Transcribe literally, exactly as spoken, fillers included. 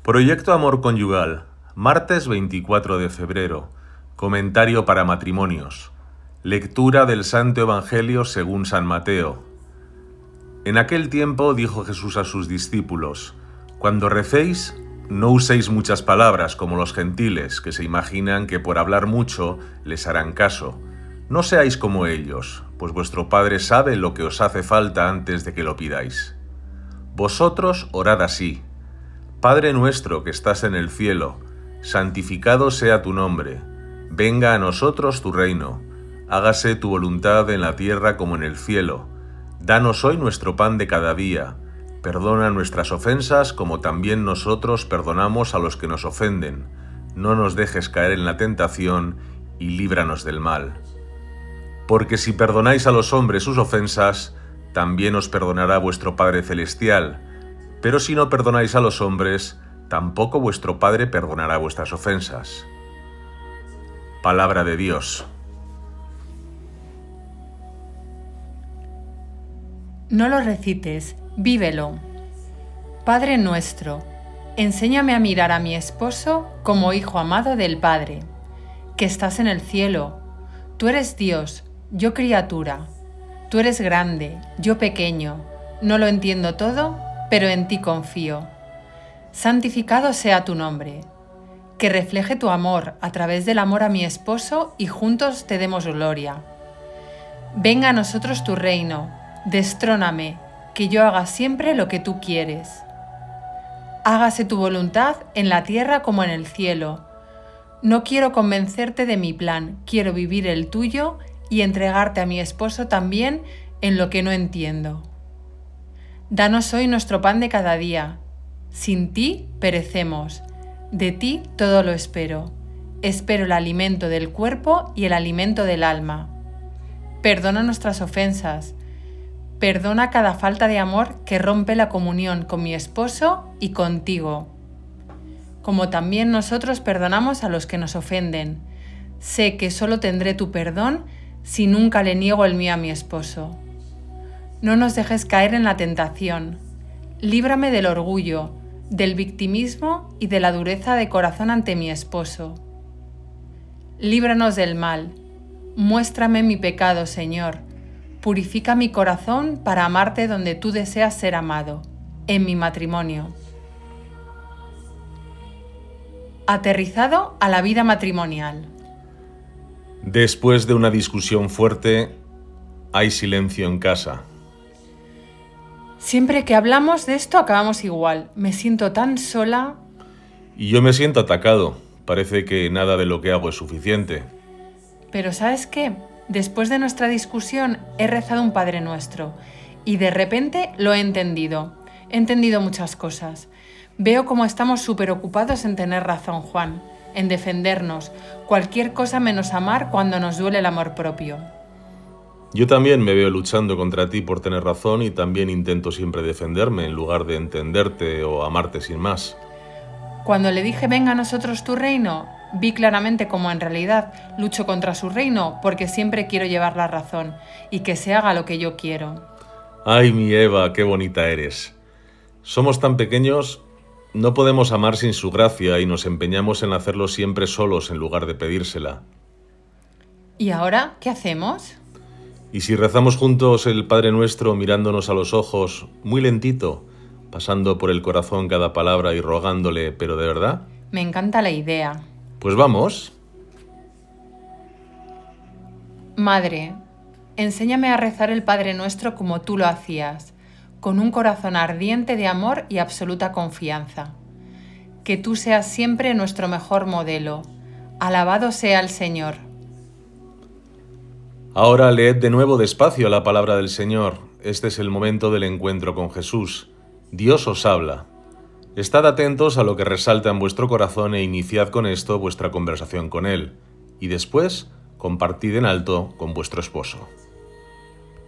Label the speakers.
Speaker 1: Proyecto Amor Conyugal, martes veinticuatro de febrero. Comentario para matrimonios. Lectura del Santo Evangelio según San Mateo. En aquel tiempo dijo Jesús a sus discípulos: Cuando recéis, no uséis muchas palabras como los gentiles, que se imaginan que por hablar mucho les harán caso. No seáis como ellos, pues vuestro Padre sabe lo que os hace falta antes de que lo pidáis. Vosotros orad así: Padre nuestro que estás en el cielo, santificado sea tu nombre. Venga a nosotros tu reino. Hágase tu voluntad en la tierra como en el cielo. Danos hoy nuestro pan de cada día. Perdona nuestras ofensas como también nosotros perdonamos a los que nos ofenden. No nos dejes caer en la tentación y líbranos del mal. Porque si perdonáis a los hombres sus ofensas, también os perdonará vuestro Padre Celestial. Pero si no perdonáis a los hombres, tampoco vuestro Padre perdonará vuestras ofensas. Palabra de Dios.
Speaker 2: No lo recites, vívelo. Padre nuestro, enséñame a mirar a mi esposo como hijo amado del Padre, que estás en el cielo. Tú eres Dios, yo criatura. Tú eres grande, yo pequeño. No lo entiendo todo, pero en ti confío. Santificado sea tu nombre. Que refleje tu amor a través del amor a mi esposo y juntos te demos gloria. Venga a nosotros tu reino, destróname, que yo haga siempre lo que tú quieres. Hágase tu voluntad en la tierra como en el cielo. No quiero convencerte de mi plan, quiero vivir el tuyo y entregarte a mi esposo también en lo que no entiendo. Danos hoy nuestro pan de cada día. Sin ti perecemos. De ti todo lo espero. Espero el alimento del cuerpo y el alimento del alma. Perdona nuestras ofensas. Perdona cada falta de amor que rompe la comunión con mi esposo y contigo. Como también nosotros perdonamos a los que nos ofenden. Sé que solo tendré tu perdón si nunca le niego el mío a mi esposo. No nos dejes caer en la tentación. Líbrame del orgullo, del victimismo y de la dureza de corazón ante mi esposo. Líbranos del mal. Muéstrame mi pecado, Señor. Purifica mi corazón para amarte donde tú deseas ser amado, en mi matrimonio. Aterrizado a la vida matrimonial.
Speaker 1: Después de una discusión fuerte, hay silencio en casa.
Speaker 2: Siempre que hablamos de esto acabamos igual. Me siento tan sola.
Speaker 1: Y yo me siento atacado. Parece que nada de lo que hago es suficiente.
Speaker 2: Pero ¿sabes qué? Después de nuestra discusión he rezado un Padre Nuestro y de repente lo he entendido. He entendido muchas cosas. Veo cómo estamos súper ocupados en tener razón, Juan, en defendernos, cualquier cosa menos amar cuando nos duele el amor propio.
Speaker 1: Yo también me veo luchando contra ti por tener razón y también intento siempre defenderme en lugar de entenderte o amarte sin más.
Speaker 2: Cuando le dije venga a nosotros tu reino, vi claramente cómo en realidad lucho contra su reino porque siempre quiero llevar la razón y que se haga lo que yo quiero.
Speaker 1: Ay, mi Eva, qué bonita eres. Somos tan pequeños, no podemos amar sin su gracia y nos empeñamos en hacerlo siempre solos en lugar de pedírsela.
Speaker 2: ¿Y ahora qué hacemos?
Speaker 1: Y si rezamos juntos el Padre Nuestro mirándonos a los ojos, muy lentito, pasando por el corazón cada palabra y rogándole, pero de verdad.
Speaker 2: Me encanta la idea.
Speaker 1: Pues vamos.
Speaker 2: Madre, enséñame a rezar el Padre Nuestro como tú lo hacías, con un corazón ardiente de amor y absoluta confianza. Que tú seas siempre nuestro mejor modelo. Alabado sea el Señor.
Speaker 1: Ahora leed de nuevo despacio la palabra del Señor. Este es el momento del encuentro con Jesús. Dios os habla. Estad atentos a lo que resalta en vuestro corazón e iniciad con esto vuestra conversación con Él. Y después, compartid en alto con vuestro esposo.